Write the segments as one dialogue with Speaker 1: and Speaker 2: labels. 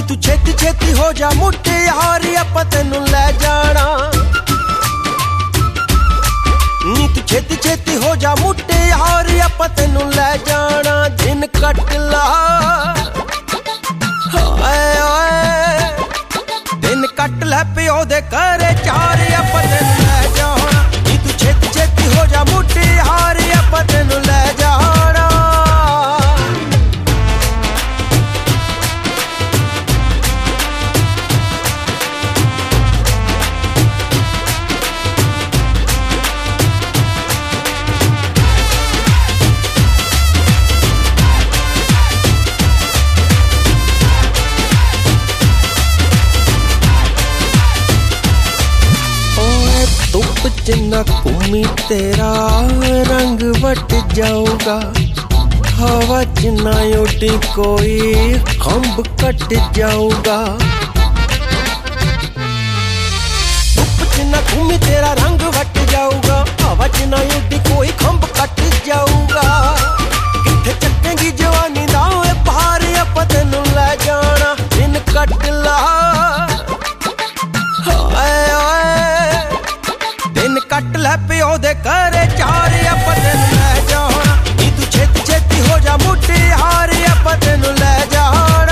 Speaker 1: तू छेती छेती हो जा मुट्टे यार आपां तैनूं लै जाना। नी तू छेती छेती हो जा मुट्टे यार आपां तैनूं लै जाना। दिन कट ला हाय हाय दिन कट लै प्यो दे घरे चार आपां तैनूं लै जाना। नी तू छेती छेती हो जा मुट्टे यार आपां तैनूं लै जाना। जिन्ना घूमी तेरा रंग वट जाऊगा। हवा च ना उड़ी कोई खंभ कट जाऊगा। धुप च ना घूमी तेरा रंग वट जाऊगा। हवा च ना उड़ी कोई खंभ कट जाऊगा। किथे चक्केंगी जवानी दा पार आपां तैनूं लै जाना। दिन कट ला कट लै प्यो दे घरे चार आपां तैनूं लै जाना। नी तू छेती छेती हो जा मुट्टे हार आपां तैनूं लै जाना।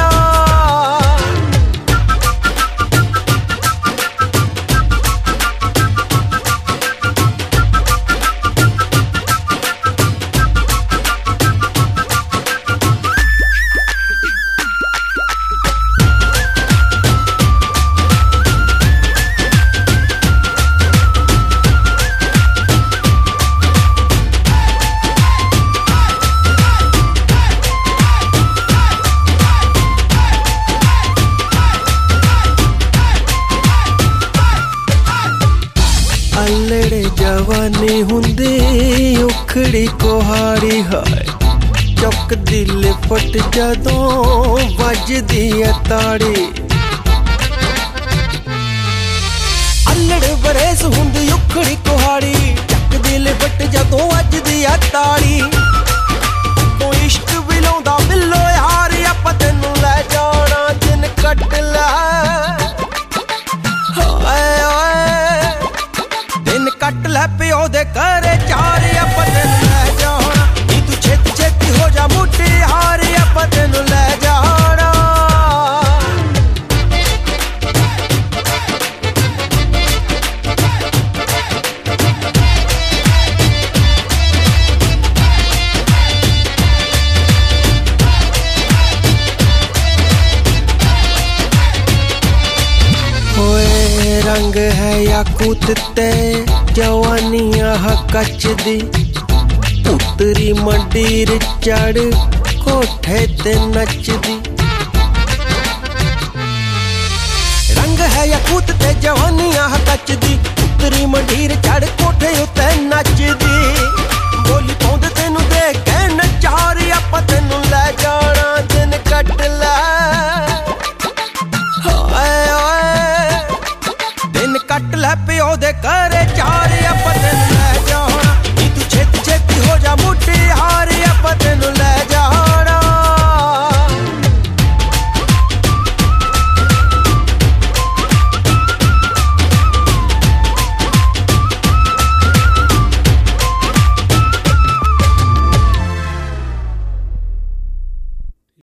Speaker 1: अल्लड़े जवानी हुंदी उखड़ी कुहाड़ी हाय। चुक दी लिपट जदों वजदी है ताड़ी। अल्लड़ बरेस हुंदी उखड़ी कुहाड़ी। चुक दी लिपट जदों वजदी है ताड़ी। कोई इश्क भी लाउंदा बिल्लो यार आपां तैनूं लै जाना। दिन कट लै कट लै प्यो दे घरे चार आपां तैनूं लै जाना। नी तू छेती छेती हो जा मुट्टे हार आपां तैनूं लै जाना। होए रंग है याकूत ते जवानियां कच दी। उतरी मंडीर चढ़ कोठे ते नचदी। रंग है याकूत ते जवानियां कच दी। उतरी मंडीर चढ़ कोठे उत्ते नचदी। बोली पौंद तैनूं दे के नचार आपां तैनूं लै जाना।